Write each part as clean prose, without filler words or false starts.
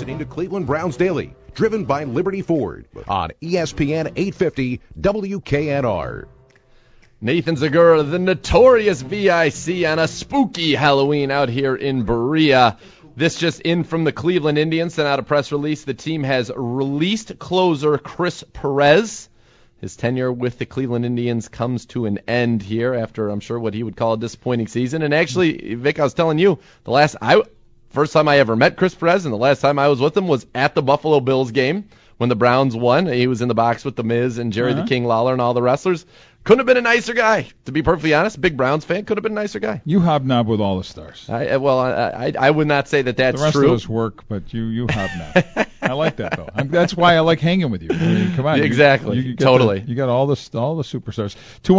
listening to Cleveland Browns Daily, driven by Liberty Ford on ESPN 850 WKNR. Nathan Zegura, the notorious VIC, on a spooky Halloween out here in Berea. This just in from the Cleveland Indians, sent out a press release. The team has released closer Chris Perez. His tenure with the Cleveland Indians comes to an end here after, I'm sure, what he would call a disappointing season. And actually, Vic, I was telling you, first time I ever met Chris Perez and the last time I was with him was at the Buffalo Bills game when the Browns won. He was in the box with The Miz and Jerry the King Lawler and all the wrestlers. Couldn't have been a nicer guy, to be perfectly honest. Big Browns fan, could have been a nicer guy. You hobnob with all the stars. I would not say that that's true. The rest of us work, but you hobnob. I like that, though. That's why I like hanging with you. I mean, come on. Exactly. You totally. You got all the superstars.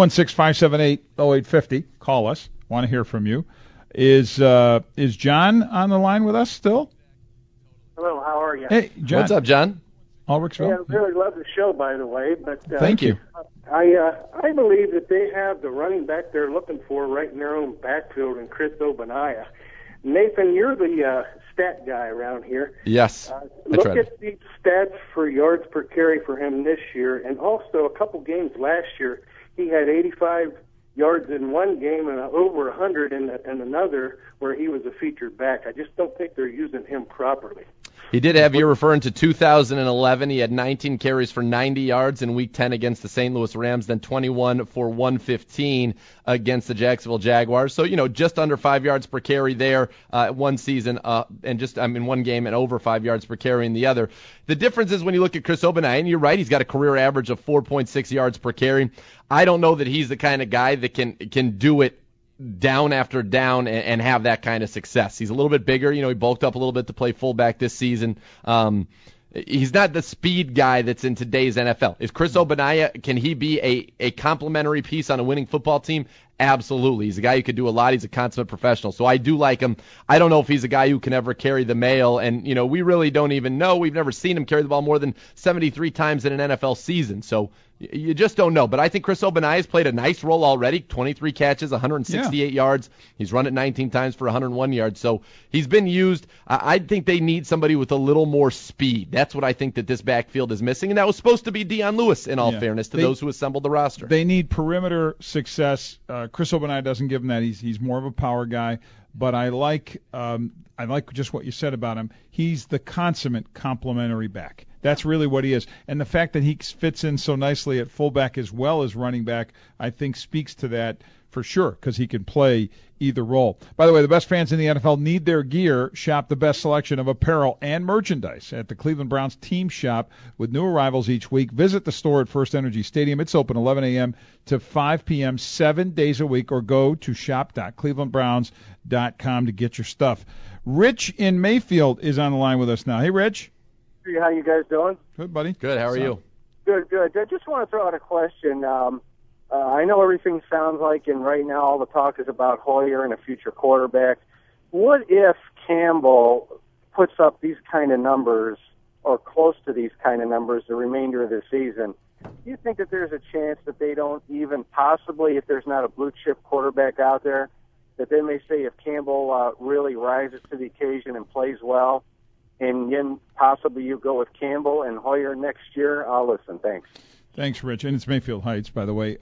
216-578-0850. Call us. Want to hear from you. Is John on the line with us still? Hello, how are you? Hey, John. What's up, John? Ulrichsville? Yeah, I really love the show, by the way. But Thank you. I believe that they have the running back they're looking for right in their own backfield in Chris Ogbonnaya. Nathan, you're the stat guy around here. Yes. Look at the stats for yards per carry for him this year, and also a couple games last year. He had 85 yards in one game and over 100 in another where he was a featured back. I just don't think they're using him properly. He did have, you're referring to 2011. He had 19 carries for 90 yards in Week 10 against the St. Louis Rams, then 21 for 115 against the Jacksonville Jaguars. So, just under 5 yards per carry there one season, and just in one game and over 5 yards per carry in the other. The difference is when you look at Chris Ogbonnaya, and you're right, he's got a career average of 4.6 yards per carry. I don't know that he's the kind of guy that can do it down after down and have that kind of success. He's a little bit bigger. He bulked up a little bit to play fullback this season. He's not the speed guy that's in today's NFL. Is Chris Ogbonnaya, can he be a complementary piece on a winning football team? Absolutely. He's a guy who could do a lot. He's a consummate professional. So I do like him. I don't know if he's a guy who can ever carry the mail. And, we really don't even know. We've never seen him carry the ball more than 73 times in an NFL season. So you just don't know. But I think Chris Ogbonnaya has played a nice role already. 23 catches, 168 yards. He's run it 19 times for 101 yards. So he's been used. I think they need somebody with a little more speed. That's what I think that this backfield is missing. And that was supposed to be Dion Lewis, in all fairness, to those who assembled the roster. They need perimeter success. Chris Ogbonnaya doesn't give him that. He's more of a power guy. But I like just what you said about him. He's the consummate complementary back. That's really what he is. And the fact that he fits in so nicely at fullback as well as running back, I think speaks to that for sure, because he can play either role. By the way, the best fans in the NFL need their gear. Shop the best selection of apparel and merchandise at the Cleveland Browns team shop with new arrivals each week. Visit the store at First Energy Stadium. It's open 11 a.m. to 5 p.m. 7 days a week, or go to shop.clevelandbrowns.com to get your stuff. Rich in Mayfield is on the line with us now. Hey, Rich. Hey, how you guys doing? Good, buddy. Good. How are you? Good. I just want to throw out a question. I know everything sounds like, and right now all the talk is about Hoyer and a future quarterback. What if Campbell puts up these kind of numbers or close to these kind of numbers the remainder of the season? Do you think that there's a chance that they don't even possibly, if there's not a blue-chip quarterback out there, that they may say if Campbell really rises to the occasion and plays well, and then possibly you go with Campbell and Hoyer next year? I'll listen. Thanks. Thanks, Rich. And it's Mayfield Heights, by the way.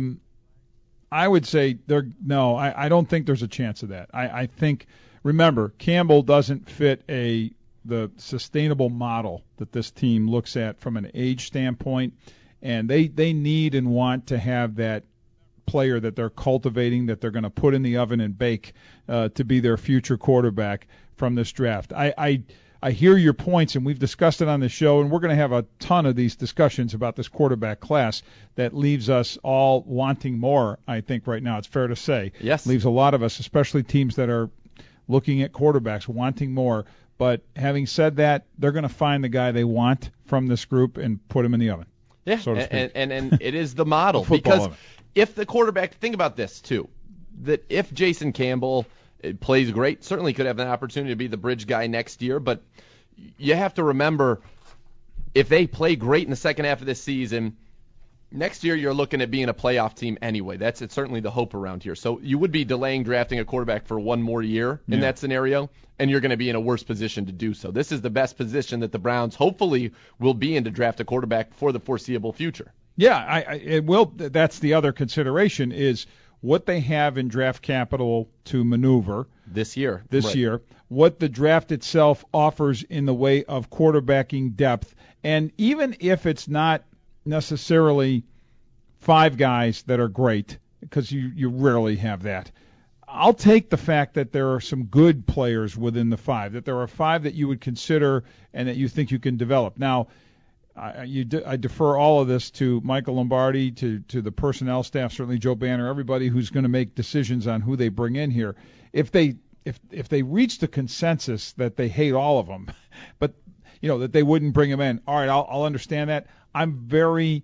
I would say I don't think there's a chance of that. I think, remember, Campbell doesn't fit the sustainable model that this team looks at from an age standpoint, and they need and want to have that player that they're cultivating, that they're going to put in the oven and bake to be their future quarterback from this draft. I hear your points, and we've discussed it on the show, and we're going to have a ton of these discussions about this quarterback class that leaves us all wanting more, I think, right now. It's fair to say. Yes. Leaves a lot of us, especially teams that are looking at quarterbacks, wanting more. But having said that, they're going to find the guy they want from this group and put him in the oven. Yeah, so to speak. And it is the model. Because if the quarterback, think about this, too, that if Jason Campbell plays great, certainly could have an opportunity to be the bridge guy next year, but you have to remember, if they play great in the second half of this season, Next year, you're looking at being a playoff team anyway. It's certainly the hope around here. So you would be delaying drafting a quarterback for one more year in that scenario, and you're going to be in a worse position to do so. This is the best position that the Browns hopefully will be in to draft a quarterback for the foreseeable future. Yeah, it will. That's the other consideration is what they have in draft capital to maneuver this year, what the draft itself offers in the way of quarterbacking depth, and even if it's not necessarily 5 guys that are great, because you rarely have that. I'll take the fact that there are some good players within the 5, that there are 5 that you would consider and that you think you can develop. Now, I defer all of this to Michael Lombardi, to the personnel staff, certainly Joe Banner, everybody who's going to make decisions on who they bring in here. If they reach the consensus that they hate all of them, but that they wouldn't bring them in, all right, I'll understand that. I'm very,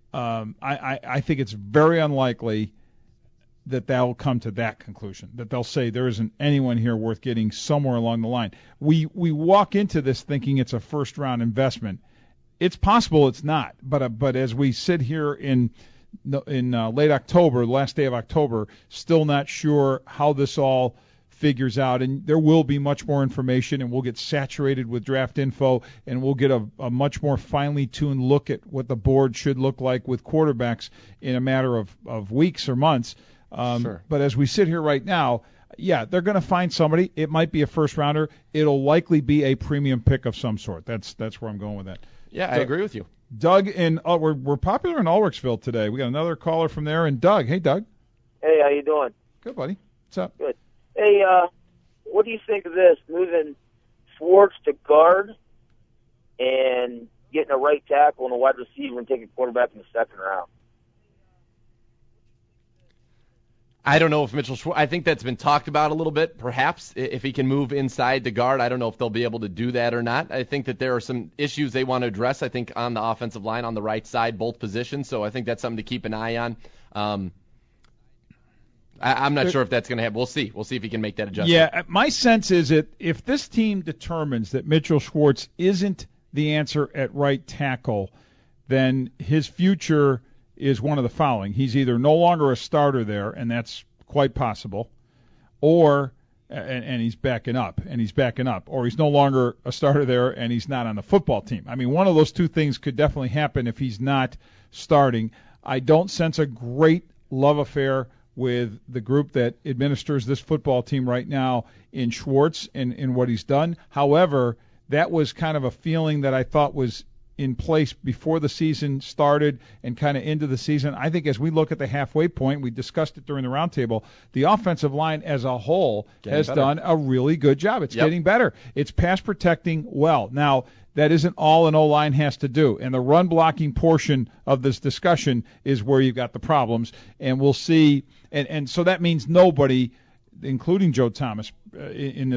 I think it's very unlikely that they'll come to that conclusion, that they'll say there isn't anyone here worth getting somewhere along the line. We walk into this thinking it's a first-round investment. It's possible it's not, but as we sit here in late October, the last day of October, still not sure how this all figures out, and there will be much more information, and we'll get saturated with draft info, and we'll get a much more finely tuned look at what the board should look like with quarterbacks in a matter of weeks or months. Sure. But as we sit here right now, yeah, they're going to find somebody. It might be a first rounder. It'll likely be a premium pick of some sort. That's where I'm going with that. Yeah, I agree with you. Doug we're popular in Ulrichsville today. We got another caller from there, and Doug. Hey, Doug. Hey, how you doing? Good, buddy. What's up? Good. Hey, what do you think of this, moving Schwartz to guard and getting a right tackle and a wide receiver and taking a quarterback in the second round? I don't know if Mitchell Schwartz, I think that's been talked about a little bit, perhaps, if he can move inside the guard. I don't know if they'll be able to do that or not. I think that there are some issues they want to address, I think, on the offensive line, on the right side, both positions. So I think that's something to keep an eye on. I'm not sure if that's going to happen. We'll see. We'll see if he can make that adjustment. Yeah, my sense is that if this team determines that Mitchell Schwartz isn't the answer at right tackle, then his future is one of the following. He's either no longer a starter there, and that's quite possible, or and he's backing up, or he's no longer a starter there and he's not on the football team. I mean, one of those two things could definitely happen if he's not starting. I don't sense a great love affair with the group that administers this football team right now in Schwartz and in what he's done. However, that was kind of a feeling that I thought was in place before the season started and kind of into the season. I think as we look at the halfway point, we discussed it during the roundtable, the offensive line as a whole has done a really good job. It's getting better. It's pass protecting well. Now, that isn't all an O-line has to do, and the run blocking portion of this discussion is where you've got the problems, and we'll see. And so that means nobody, including Joe Thomas, in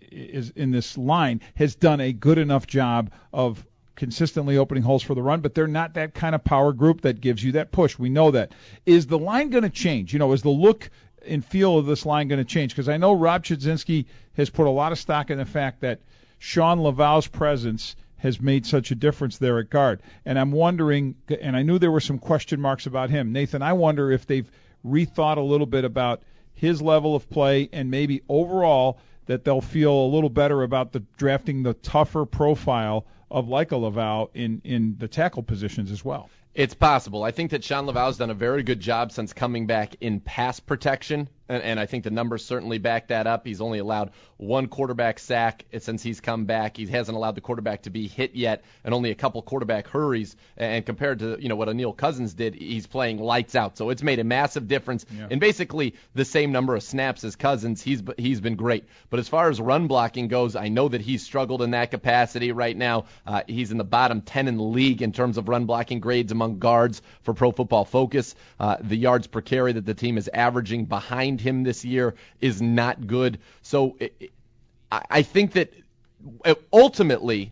this line, has done a good enough job of consistently opening holes for the run, but they're not that kind of power group that gives you that push. We know that. Is the line going to change? Is the look and feel of this line going to change? Because I know Rob Chudzinski has put a lot of stock in the fact that Sean Laval's presence has made such a difference there at guard. And I'm wondering, and I knew there were some question marks about him. Nathan, I wonder if they've rethought a little bit about his level of play and maybe overall that they'll feel a little better about drafting the tougher profile of like a Laval in the tackle positions as well. It's possible. I think that Sean Laval's done a very good job since coming back in pass protection, and I think the numbers certainly back that up. He's only allowed one quarterback sack since he's come back. He hasn't allowed the quarterback to be hit yet, and only a couple quarterback hurries. And compared to what Anil Cousins did, he's playing lights out. So it's made a massive difference in basically the same number of snaps as Cousins. He's been great. But as far as run blocking goes, I know that he's struggled in that capacity right now. He's in the bottom 10 in the league in terms of run blocking grades among guards for Pro Football Focus. The yards per carry that the team is averaging behind him this year is not good. So I think that ultimately,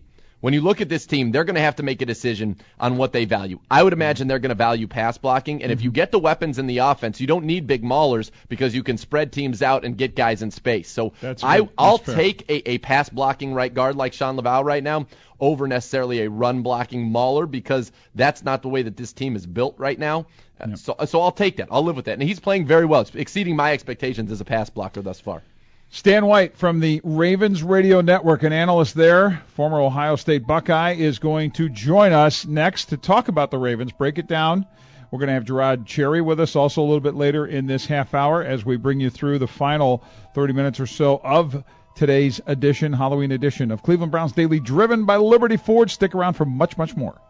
when you look at this team, they're going to have to make a decision on what they value. I would imagine they're going to value pass blocking, and if you get the weapons in the offense, you don't need big maulers because you can spread teams out and get guys in space. So I'll take a pass blocking right guard like Sean Laval right now over necessarily a run blocking mauler, because that's not the way that this team is built right now. Yep. So I'll take that. I'll live with that. And he's playing very well. It's exceeding my expectations as a pass blocker thus far. Stan White from the Ravens Radio Network, an analyst there, former Ohio State Buckeye, is going to join us next to talk about the Ravens, break it down. We're going to have Gerard Cherry with us also a little bit later in this half hour as we bring you through the final 30 minutes or so of today's edition, Halloween edition of Cleveland Browns Daily, driven by Liberty Ford. Stick around for much, much more.